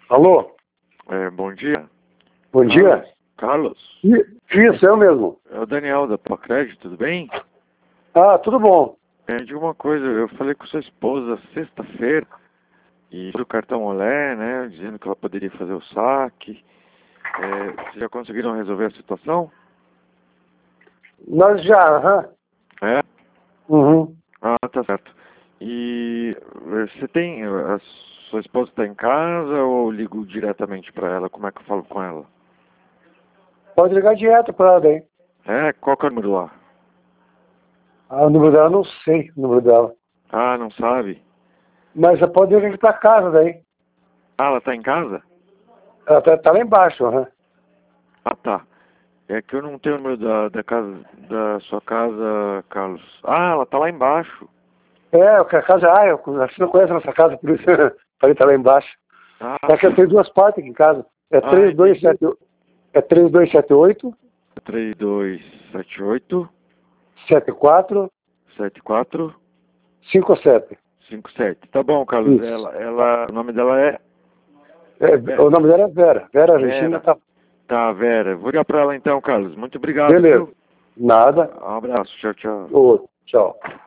Alô? Bom dia. Bom dia? Carlos? Isso, eu mesmo. É o Daniel da Procred, tudo bem? Ah, tudo bom. Diga uma coisa, eu falei com sua esposa sexta-feira e do cartão Olé, né, dizendo que ela poderia fazer o saque. Vocês já conseguiram resolver a situação? Nós já, aham. É? Uhum. Ah, tá certo. E você tem, a sua esposa está em casa ou eu ligo diretamente para ela? Como é que eu falo com ela? Pode ligar direto para ela daí. Qual que é o número lá? Ah, o número dela, não sei o número dela. Ah, não sabe? Mas você pode ligar para casa daí. Ah, ela está em casa? Ela tá lá embaixo, aham. Ah, tá. É que eu não tenho o número da casa, da sua casa, Carlos. Ah, ela tá lá embaixo. A casa, você não conhece a nossa casa, por isso falei tá lá embaixo. Ah, É que eu tenho duas portas aqui em casa. É entendi. 3278, é 3278 3278 7457. 7457. Tá bom, Carlos. Isso. O nome dela é O nome dela é Vera. Vera Regina Vera. tá. Tá, Vera. Vou ligar pra ela então, Carlos. Muito obrigado, Beleza. viu? Nada. Um abraço. Tchau, tchau. Ô, tchau.